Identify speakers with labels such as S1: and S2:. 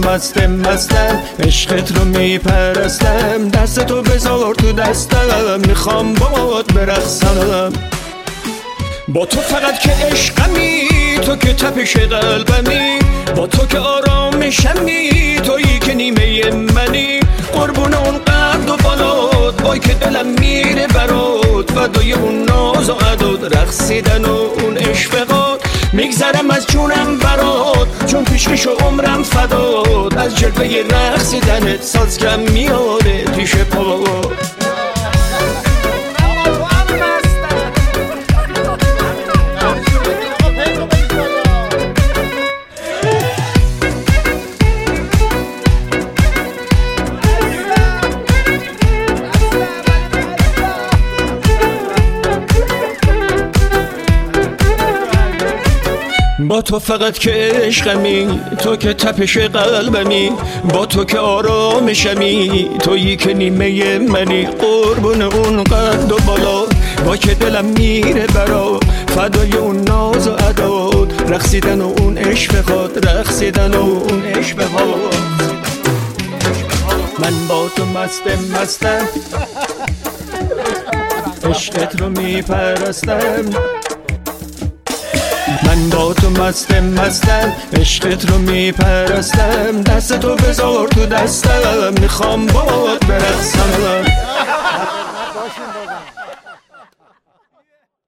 S1: مستم عشقت رو میپرستم دست تو بذار تو دستم میخوام باهات برقصم با تو فقط که عشقمی تو که تپش قلبمی با تو که آرامشمی تویی که نیمه منی قربون اون قد و بالات وای که دلم میره برات فدای اون ناز و عداد رقصیدن و اون اشفقات میگذرم از جونم برات چون پیشکش عمرم فداد از جلوه رقصیدنت سازگم میاره پیش پاات با تو فقط که عشقمی تو که تپش قلبمی با تو که آرامشمی تویی که نیمه منی قربون اون قد و بالا با که دلم میره برا فدای اون ناز و عداد رقصیدن و اون اشفقات رقصیدن و اون اشفقات من با تو مستم عشقت رو میپرستم من با تو مستم عشقت رو میپرستم دست تو بذار تو دستم میخوام باهات برقصم